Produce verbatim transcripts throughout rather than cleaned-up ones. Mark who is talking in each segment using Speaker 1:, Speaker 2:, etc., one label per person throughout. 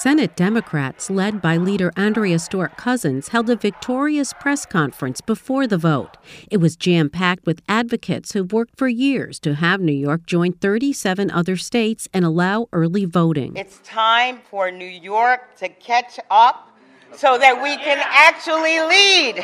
Speaker 1: Senate Democrats, led by leader Andrea Stewart Cousins, held a victorious press conference before the vote. It was jam-packed with advocates who've worked for years to have New York join thirty-seven other states and allow early voting.
Speaker 2: It's time for New York to catch up so that we can actually lead.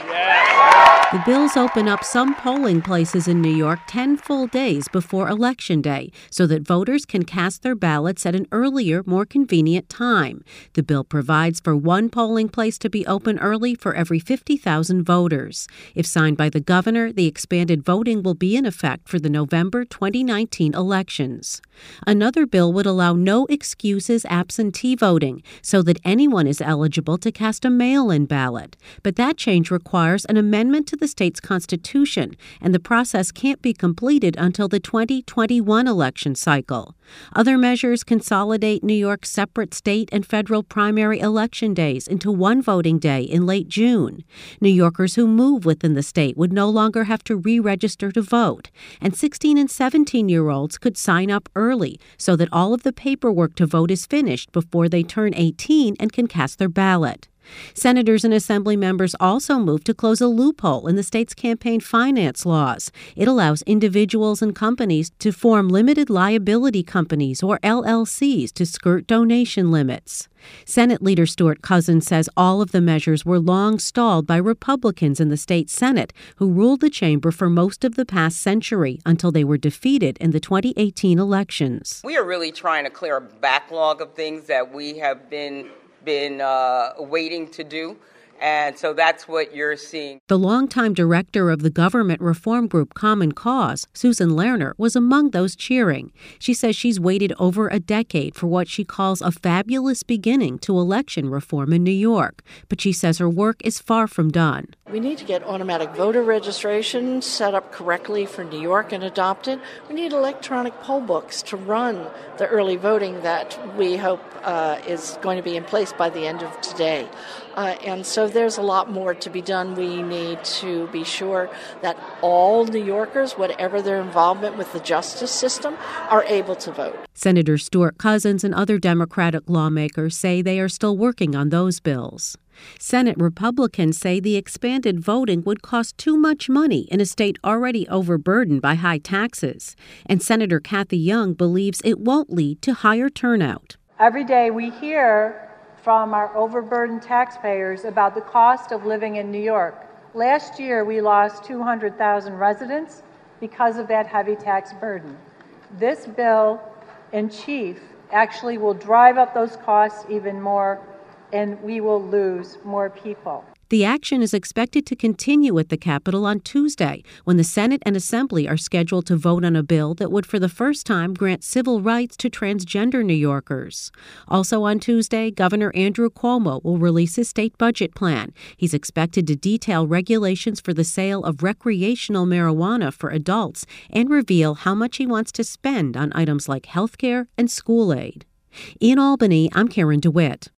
Speaker 1: The bills open up some polling places in New York ten full days before Election Day so that voters can cast their ballots at an earlier, more convenient time. The bill provides for one polling place to be open early for every fifty thousand voters. If signed by the governor, the expanded voting will be in effect for the November twenty nineteen elections. Another bill would allow no excuses absentee voting so that anyone is eligible to cast a mail-in ballot. But that change requires an amendment to the state's constitution, and the process can't be completed until the twenty twenty-one election cycle. Other measures consolidate New York's separate state and federal primary election days into one voting day in late June. New Yorkers who move within the state would no longer have to re-register to vote, and sixteen and seventeen-year-olds could sign up early so that all of the paperwork to vote is finished before they turn eighteen and can cast their ballot. Senators and Assembly members also moved to close a loophole in the state's campaign finance laws. It allows individuals and companies to form limited liability companies, or L L Cs, to skirt donation limits. Senate Leader Stewart Cousins says all of the measures were long stalled by Republicans in the state Senate, who ruled the chamber for most of the past century until they were defeated in the twenty eighteen elections.
Speaker 2: We are really trying to clear a backlog of things that we have been been uh, waiting to do. And so that's what you're seeing.
Speaker 1: The longtime director of the government reform group Common Cause, Susan Lerner, was among those cheering. She says she's waited over a decade for what she calls a fabulous beginning to election reform in New York. But she says her work is far from done.
Speaker 3: We need to get automatic voter registration set up correctly for New York and adopted. We need electronic poll books to run the early voting that we hope uh, is going to be in place by the end of today. Uh, and so there's a lot more to be done. We need to be sure that all New Yorkers, whatever their involvement with the justice system, are able to vote.
Speaker 1: Senator Stewart Cousins and other Democratic lawmakers say they are still working on those bills. Senate Republicans say the expanded voting would cost too much money in a state already overburdened by high taxes. And Senator Cathy Young believes it won't lead to higher turnout.
Speaker 4: Every day we hear from our overburdened taxpayers about the cost of living in New York. Last year, we lost two hundred thousand residents because of that heavy tax burden. This bill in chief actually will drive up those costs even more, and we will lose more people.
Speaker 1: The action is expected to continue at the Capitol on Tuesday, when the Senate and Assembly are scheduled to vote on a bill that would for the first time grant civil rights to transgender New Yorkers. Also on Tuesday, Governor Andrew Cuomo will release his state budget plan. He's expected to detail regulations for the sale of recreational marijuana for adults and reveal how much he wants to spend on items like health care and school aid. In Albany, I'm Karen DeWitt.